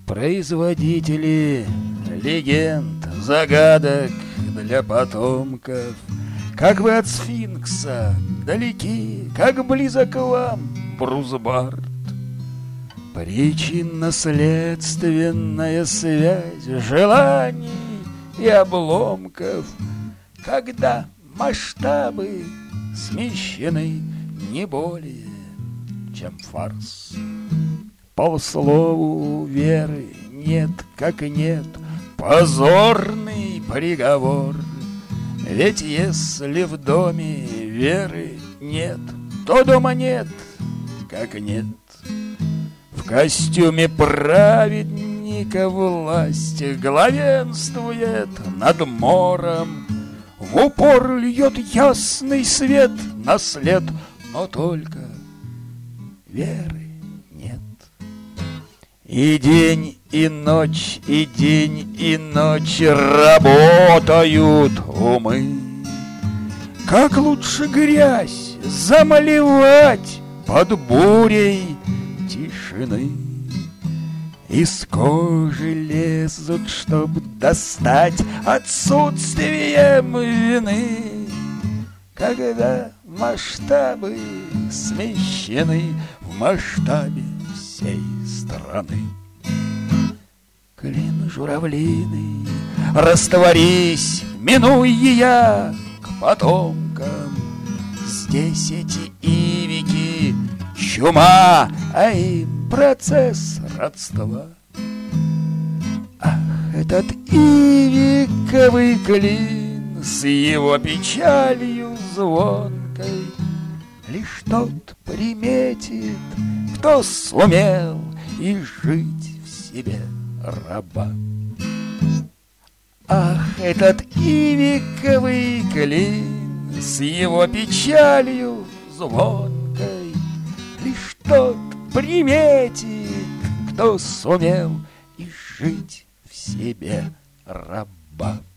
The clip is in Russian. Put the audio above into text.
Производители легенд, загадок для потомков, как вы от сфинкса далеки, как близок вам Брузбард. Причинно-следственная связь желаний и обломков, когда масштабы смещены не более, чем фарс. Полслову веры нет, как нет, позорный приговор. Ведь если в доме веры нет, то дома нет, как нет. В костюме праведника власть главенствует над мором, в упор льет ясный свет на след, но только веры нет. И день, и ночь, и день, и ночь работают умы. Как лучше грязь замалевать под бурей тишины? Из кожи лезут, чтоб достать отсутствием вины, когда масштабы смещены в масштабе всей страны. Клин журавлиный, растворись, минуй я к потомкам. Здесь эти ивики чума, а им процесс родства. Ах, этот ивиковый клин с его печалью звонкой лишь тот приметит, кто сумел изжить в себе раба. Ах, этот ивиковый клин с его печалью звонкой лишь тот приметит, кто сумел изжить в себе раба.